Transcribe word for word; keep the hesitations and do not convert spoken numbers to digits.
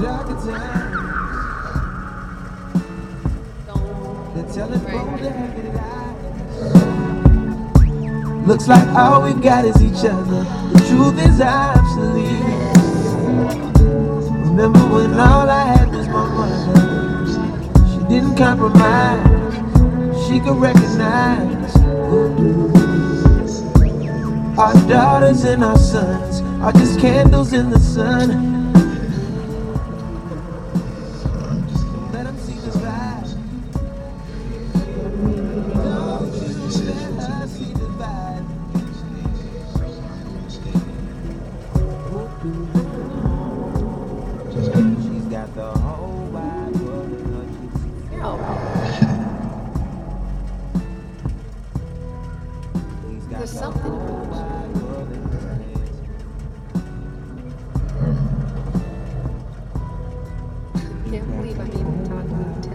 darker times. They're telling folk to have it lies. Looks like all we've got is each other. The truth is obsolete. Remember when all I had was my mother? She didn't compromise. She could recognize. Our daughters and our sons are just candles in the sun. Let them see the vibe. Don't you let her see the vibe. She's got the whole wide world in her kiss. There's something about you. Can't believe I'm even talking to